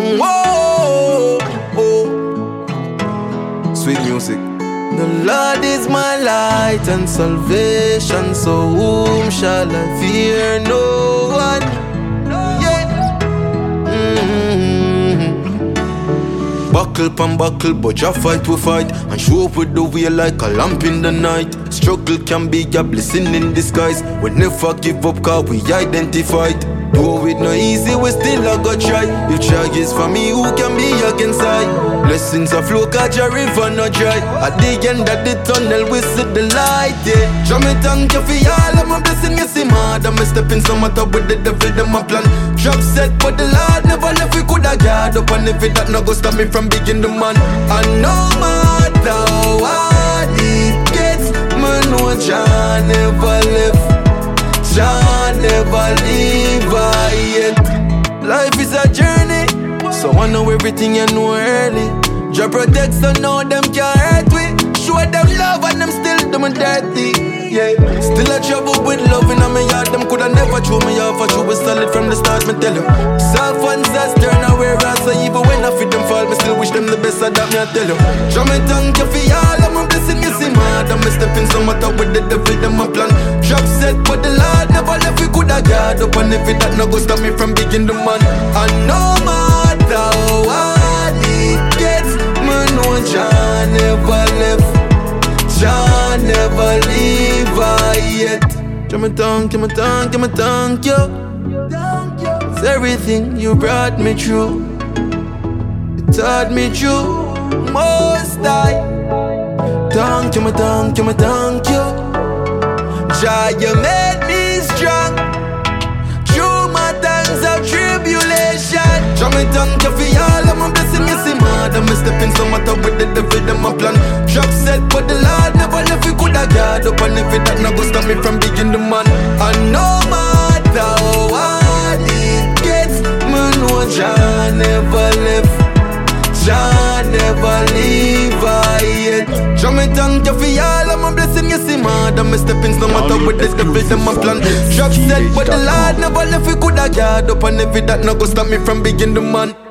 Whoa, oh. Sweet music. The Lord is my light and salvation, so whom shall I fear? No one. Yeah. Buckle pon buckle, but Jah fight we fight, and show up with the way like a lamp in the night. Struggle can be a blessing in disguise. We never give up, cause we identified. Though it no easy, we still a go try. If Jah is for me, who can be against I? Blessings a flow, cause Jah river no dry. At the end of the tunnel, we see the light, yeah. Jah me thank you for all of my blessing, you see mad. I'm stepping some matter with the devil, them a plan. Trap set, but the Lord never left, we coulda guard up. And if it that no go stop me from beginning the man. And no matter what it gets, me know Jah never left, Jah never leave I yet. Life is a journey, so I know everything you know early. Jah protect, so now them can't hurt we. Show them love and them still do me dirty, yeah. Still a trouble with love in my yard. Them coulda never throw me off, I should be solid from the start, me tell you. Soft ones just turn away rats, so even when I feed them fall, me still wish them the best, so that me I tell you. Jah me thank you for all of my blessing, you see mad. I'm stepping some matter with the devil, them a plan. Trap set, but the Lord never left, we coulda guard up. And if it that no go stop me from beginning the man. And no matter what it gets, me know Jah never left, Jah never leave I yet. Jah me thank you, me thank you, me thank you. It's everything you brought me through. You taught me through, Most High. Thank you, me thank you, me thank you. Jah, you made me strong through my times of tribulation. Jah me thank you for all of my blessing, you see mad. I'm stepping some matter with the devil, them a plan. Trap set, but the Lord never left, we coulda guard up. And if it that no go stop me from beginning the man. And no matter what it gets, me know Jah never left, Jah never leave I yet. Jah me thank you for all of my blessing, you see mad. I'm stepping no matter with the devil, them a plan. Trap set, but the Lord never left, we coulda guard up. And if it that no go stop me from beginning the man.